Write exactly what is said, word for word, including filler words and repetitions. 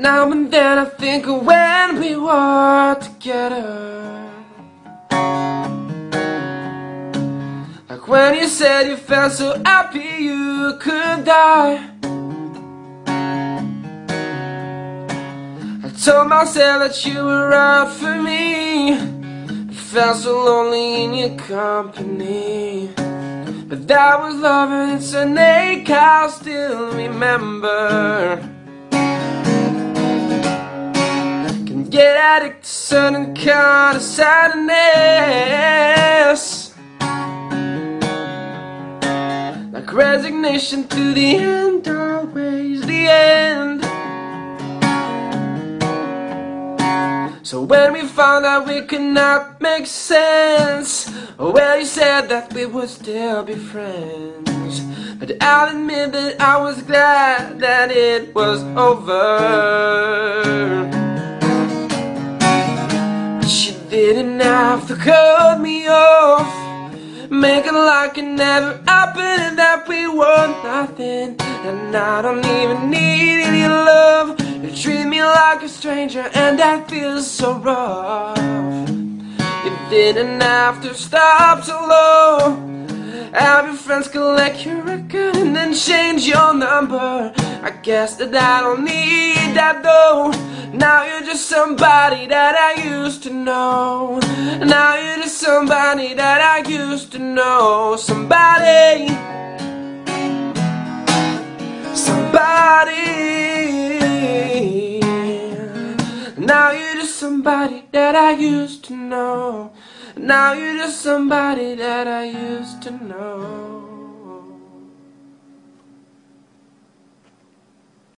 Now and then I think of when we were together, like when you said you felt so happy you could die. I told myself that you were right for me. I felt so lonely in your company, but that was love and it's an ache I'll still remember. Can get addicted to certain kind of sadness, like resignation to the end, always the end. So when we found out we could not make sense, well, you said that we would still be friends. But I'll admit that I was glad that it was over. But you didn't have to cut me off, make it like it never happened and that we were nothing. And I don't even need any love. You treat me like a stranger and that feels so rough. You didn't have to stop so low, have your friends collect your record and then change your number. I guess that I don't need that though. Now you're just somebody that I used to know. Now you're just somebody that I used to know. Somebody, somebody. Now you're just somebody that I used to know. Now you're just somebody that I used to know.